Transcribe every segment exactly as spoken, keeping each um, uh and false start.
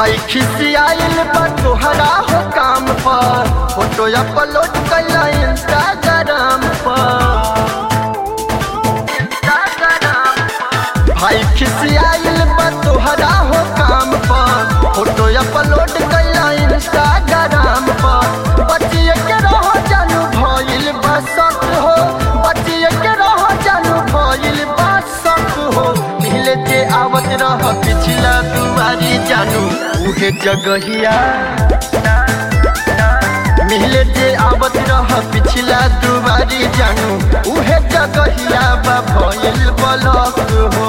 भाई खिसियाइल बा तोहरा हो काम पर, फोटो अपलोड कैला इंस्टाग्राम पर। भाई खिसियाइल बा तोहरा हो काम पर, फोटो अपलोड कैला इंस्टाग्राम पर। बचिए के रहो जानू भइल बा शक हो, बचिए के रहो जानू भइल बा शक हो। मिले जे आवत रह पिछला दुआरी जानू उहे जगहिया, मिले जे आवत रह पिछला दुआरी जानू उहे जगहिया बा भइल ब्लॉक हो।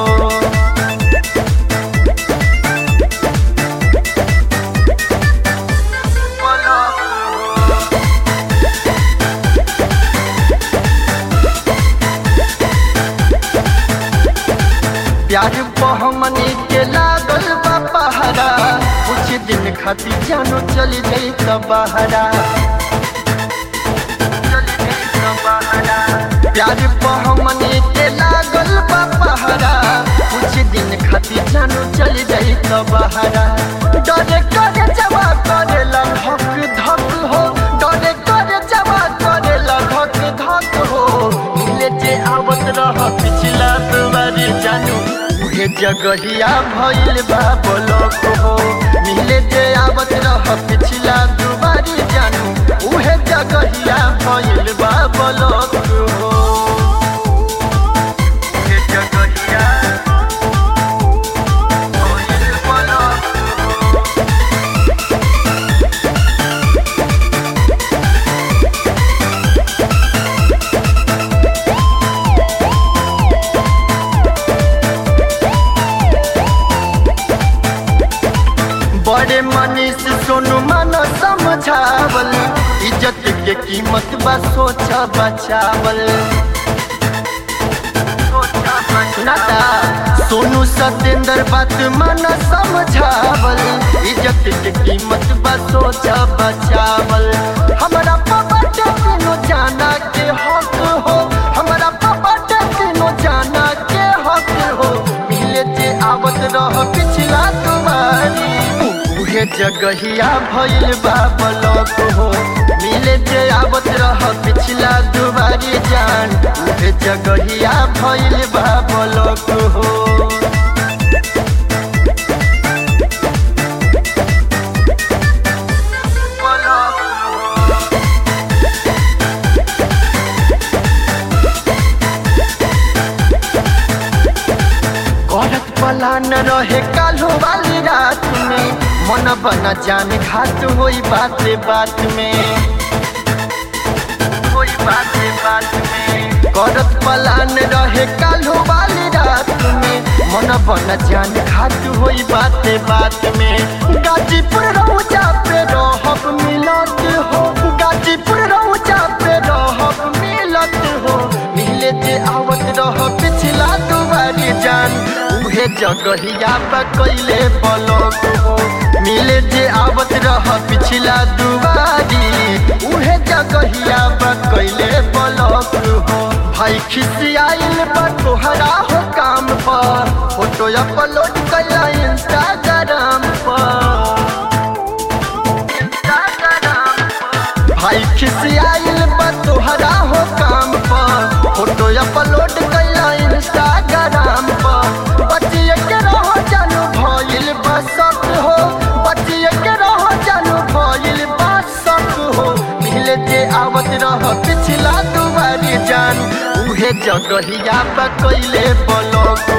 प्यार बहमनी के लागल बा पहरा, कुछ दिन खातिर जानू चली गई त बहरा। प्यार बहमनी के लागल बा पहरा, कुछ दिन खातिर जानू चली गई त बहरा। डरे करे जवा करेला धक धक हो, डरे करे जवा करेला धक धक हो। मिले जे आवत रह पिछला दुआरी जानू उहे जगहिया भइल बा ब्लॉक हो। मिले जे आवत रह पिछला दुआरी जानू उहे जगहिया भइल बा ब्लॉक हो। उहे जगहिया भइल ब्लॉक हो। बड़े मनीष सोनू मानो समझावल, इज्जत के कीमत बा सोचा बचावल। नाता सोनू सतेंद्र बात मानो समझावल, इज्जत के कीमत बा सोचा बचावल। हमारा पापा टेनो जाना के हक हो, हमारा पापा टेनो जाना के हक हो। मिले जे आवत रह पिछला तुम्हारी उहे जगहिया भइल बा ब्लॉक हो। मिले जे आवत रह पिछला दुआरी जान उहे जगहिया भइल बा ब्लॉक हो। करत पलान रहे काल्हो वाली रात में, मन बना जाने घात होई बात बात में, होई बात बात में। करत पलान रहे काल्हो वाली रात में, मन बना जाने घात होई बात बात में। गाजीपुर रौजा पे रहब मिलत हो, गाजीपुर रौजा पे रहब मिलत हो। मिले जे आवत रह पिछला दुआरी जान उहे जगहिया बा कैले ब्लॉक हो। मिले जे आवत रह पिछला दुआरी उहे जगहिया बा कैले ब्लॉक हो। भाई खिसियाइल बा तोहरा हो काम पर, फोटो अपलोड कैला इंस्टाग्राम पर। भाई खिसियाइल बा तोहरा हो काम पर, फोटो अपलोड कैला इंस्टाग्राम पर। बचिए के रहो जानू भइल बा शक हो, बचिए के रहो जानू भइल बा शक हो। मिले जे आवत रह पिछला दुआरी जान उहे जगहिया बा कैले ब्लॉक